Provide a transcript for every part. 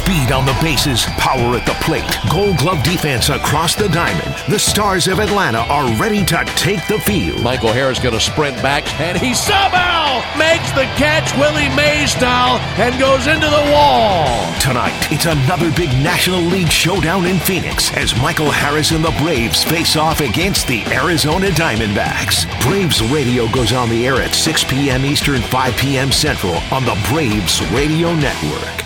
Speed on the bases, power at the plate, Gold Glove defense across the diamond. The Stars of Atlanta are ready to take the field. Michael Harris going to sprint back, and he somehow makes the catch Willie Mays style and goes into the wall. Tonight, it's another big National League showdown in Phoenix as Michael Harris and the Braves face off against the Arizona Diamondbacks. Braves Radio goes on the air at 6 p.m. Eastern, 5 p.m. Central on the Braves Radio Network.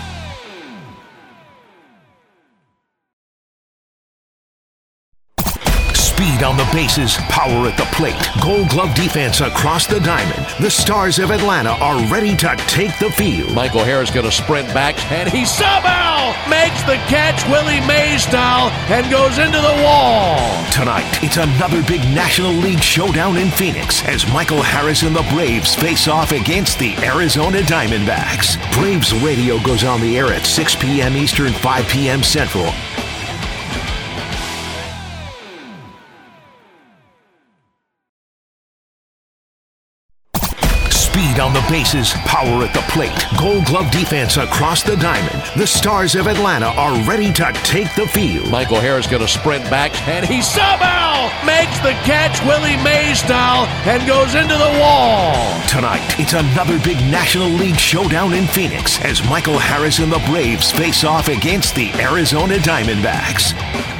Speed on the bases, power at the plate, Gold Glove defense across the diamond. The Stars of Atlanta are ready to take the field. Michael Harris going to sprint back, and he somehow makes the catch Willie Mays style and goes into the wall. Tonight, it's another big National League showdown in Phoenix as Michael Harris and the Braves face off against the Arizona Diamondbacks. Braves Radio goes on the air at 6 p.m. Eastern, 5 p.m. Central. Speed on the bases, power at the plate, Gold Glove defense across the diamond. The Stars of Atlanta are ready to take the field. Michael Harris going to sprint back, and he somehow makes the catch Willie Mays style and goes into the wall. Tonight, it's another big National League showdown in Phoenix as Michael Harris and the Braves face off against the Arizona Diamondbacks.